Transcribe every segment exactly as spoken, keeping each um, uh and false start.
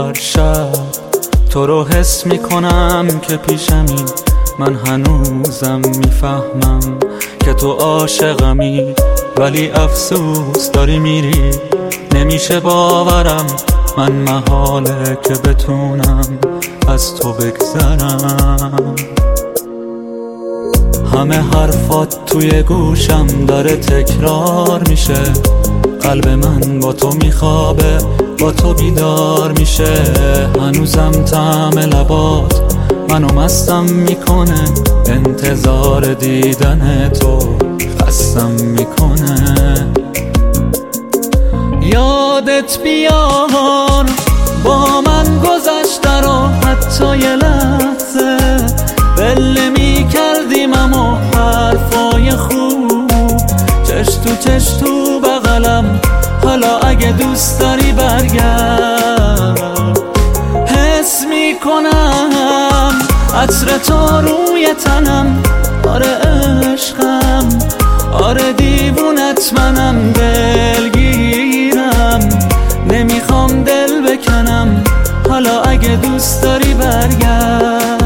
هر شب تو رو حس میکنم که پیشمی، من هنوزم میفهمم که تو عاشقمی، ولی افسوس داری میری. نمیشه باورم من محاله که بتونم از تو بگذرم. همه حرفات توی گوشم داره تکرار میشه، قلب من با تو میخوابه با تو بیدار میشه. هنوزم طعم لبات منو مستم میکنه، انتظار دیدن تو خستم میکنه. یادت بیار با من گذشته رو، حتی یه لحظه بله میکردیم اما حرفای خوب، چش تو چش تو بغلم. حالا اگه دوست داری برگرد، حس میکنم عطر تو روی تنم. آره عشقم، آره دیوونت منم، دلگیرم نمیخوام دل بکنم. حالا اگه دوست داری برگرد.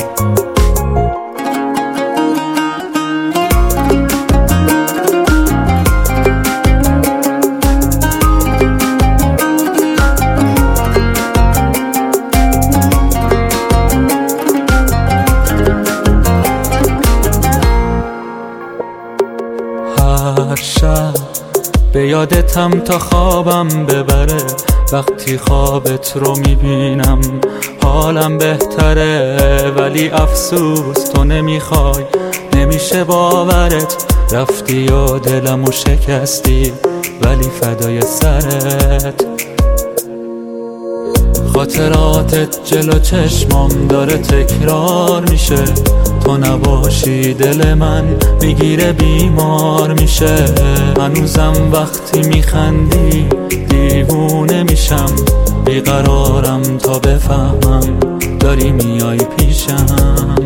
هر شب به یادتم تا خوابم ببره، وقتی خوابت رو میبینم حالم بهتره. ولی افسوس تو نمیخوای، نمیشه باورت، رفتی و دلمو شکستی ولی فدای سرت. خاطراتت جلو چشمام داره تکرار میشه، تو نباشی دل من میگیره بیمار میشه. هنوزم وقتی میخندی دیوونه میشم، بیقرارم تا بفهمم داری میای پیشم.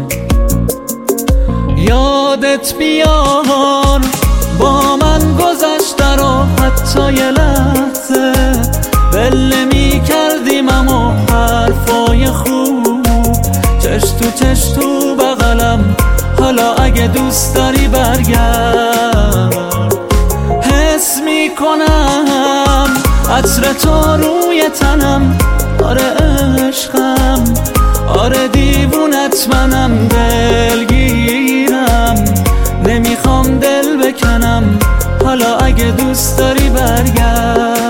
یادت بیار با من گذشته رو، حتی یه لحظه بله میکردیم اما حرفای خوب، چش تو چش تو بغلم. حالا اگه دوست داری برگرد، حس میکنم عطر تو روی تنم. آره عشقم، آره دیوونت منم، دلگیرم نمیخوام دل بکنم. حالا اگه دوست داری برگرد.